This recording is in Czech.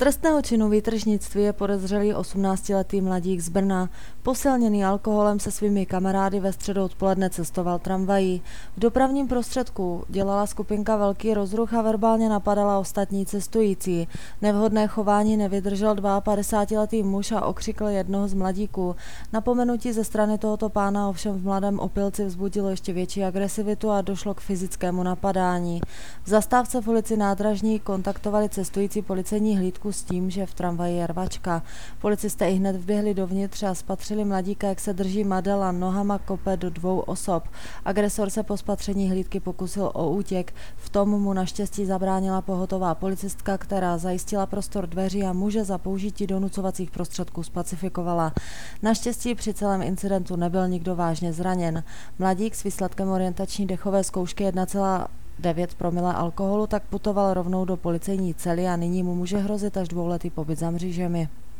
trestného činu výtržnictví je podezřelý 18letý mladík z Brna. Posilněný alkoholem se svými kamarády ve středu odpoledne cestoval tramvají. V dopravním prostředku dělala skupinka velký rozruch a verbálně napadala ostatní cestující. Nevhodné chování nevydržel 52letý muž a okřikl jednoho z mladíků. Napomenutí ze strany tohoto pána ovšem v mladém opilci vzbudilo ještě větší agresivitu a došlo k fyzickému napadání. V zastávce v ulici Nádražní kontaktovali cestující policejní hlídku s tím, že v tramvaji je rvačka. Policisté ihned vběhli dovnitř a spatřili mladíka, jak se drží madel a nohama kope do 2 osob. Agresor se po spatření hlídky pokusil o útěk. V tom mu naštěstí zabránila pohotová policistka, která zajistila prostor dveří a muže za použití donucovacích prostředků spacifikovala. Naštěstí při celém incidentu nebyl nikdo vážně zraněn. Mladík s výsledkem orientační dechové zkoušky 1,9 promile alkoholu tak putoval rovnou do policejní cely a nyní mu může hrozit až 2letý pobyt za mřížemi.